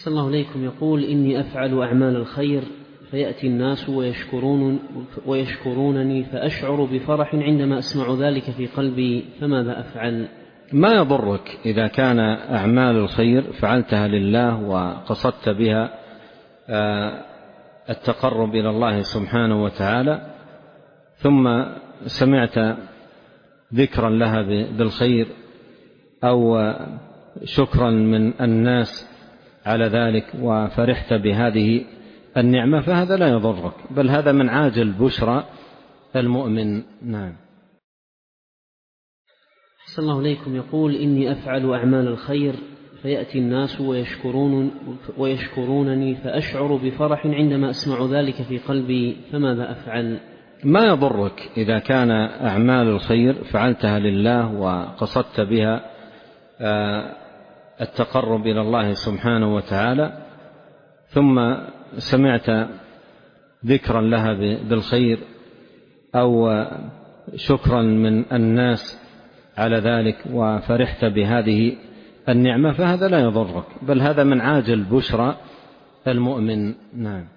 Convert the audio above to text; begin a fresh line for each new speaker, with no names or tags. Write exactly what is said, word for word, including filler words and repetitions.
أحسن الله إليكم. يقول: إني أفعل أعمال الخير فيأتي الناس ويشكرون ويشكرونني فأشعر بفرح عندما أسمع ذلك في قلبي، فماذا أفعل؟
ما يضرك إذا كان أعمال الخير فعلتها لله وقصدت بها التقرب إلى الله سبحانه وتعالى، ثم سمعت ذكرا لها بالخير أو شكرا من الناس على ذلك وفرحت بهذه النعمة، فهذا لا يضرك، بل هذا من عاجل بشرى المؤمن. نعم.
أحسن الله إليكم. يقول: إني أفعل أعمال الخير فيأتي الناس ويشكرون ويشكرونني فأشعر بفرح عندما أسمع ذلك في قلبي، فماذا أفعل؟
ما يضرك إذا كان أعمال الخير فعلتها لله وقصدت بها التقرب إلى الله سبحانه وتعالى، ثم سمعت ذكرا لها بالخير أو شكرا من الناس على ذلك وفرحت بهذه النعمة، فهذا لا يضرك، بل هذا من عاجل بشرى المؤمن. نعم.